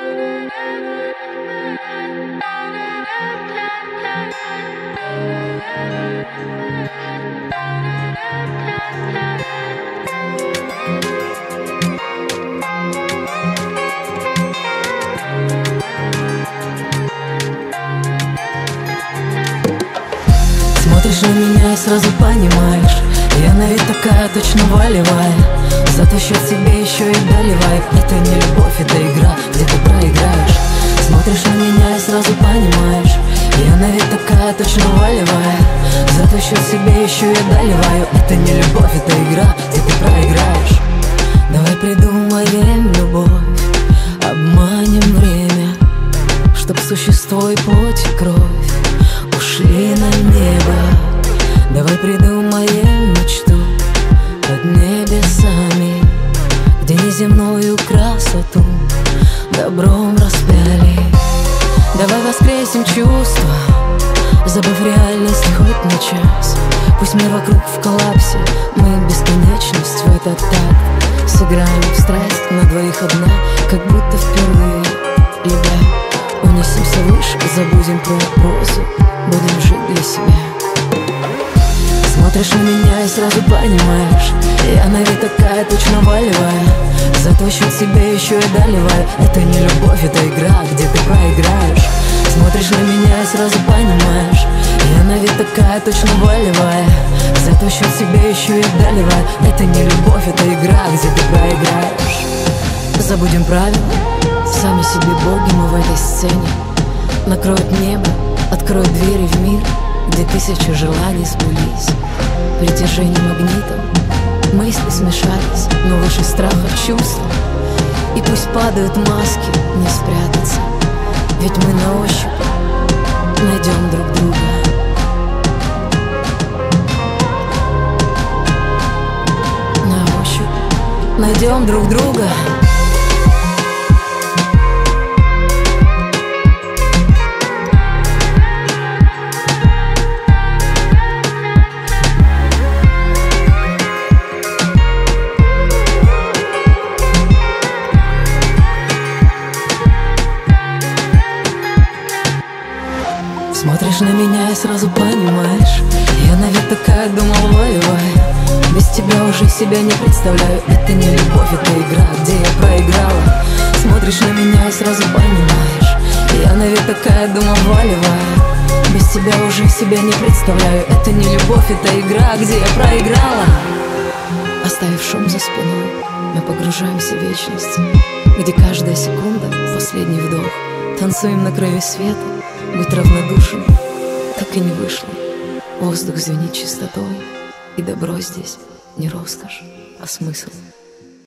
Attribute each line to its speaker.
Speaker 1: Смотришь на меня и сразу понимаешь, я на вид такая точно волевая, зато счет себе еще и доливает. Это не любовь, это игра, где ты проиграешь. Смотришь на меня и сразу понимаешь, я на вид такая точно волевая, зато счет себе еще и доливаю. Это не любовь, это игра, где ты проиграешь. Давай придумаем любовь, обманем время, чтоб существо и плоть и кровь ушли на небо. Давай придумаем мечту под небесами, где неземную красоту добром распяли. Давай воскресим чувства, забыв реальность хоть на час. Пусть мир вокруг в коллапсе, мы бесконечность в этот такт. Сыграем в страсть на двоих одна, как будто впервые любя. Унесемся выше, забудем про вопросы, будем жить для себя. Смотришь на меня и сразу понимаешь, я на вид такая точно волевая, зато счет себе еще и доливаю. Это не любовь, это игра, где ты проиграешь. Смотришь на меня и сразу понимаешь, я на вид такая точно волевая, зато счет себе еще и доливаю. Это не любовь, это игра, где ты проиграешь. Забудем правила, сами себе боги мы в этой сцене. Накроет небо, откроет двери в мир, где тысячи желаний сбылись. Притяжением магнитом мысли смешались, но выше страха чувства. И пусть падают маски, не спрятаться, ведь мы на ощупь найдем друг друга. На ощупь найдем друг друга. Смотришь на меня и сразу понимаешь, я на вид такая, думал, волевая, без тебя уже себя не представляю. Это не любовь, это игра, где я проиграла. Смотришь на меня и сразу понимаешь, я на вид такая, думал, волевая, без тебя уже себя не представляю. Это не любовь, это игра, где я проиграла. Оставив шум за спиной, мы погружаемся в вечность, где каждая секунда — последний вдох. Танцуем на краю света, быть равнодушным так и не вышло. Воздух звенит чистотой, и добро здесь не роскошь, а смысл.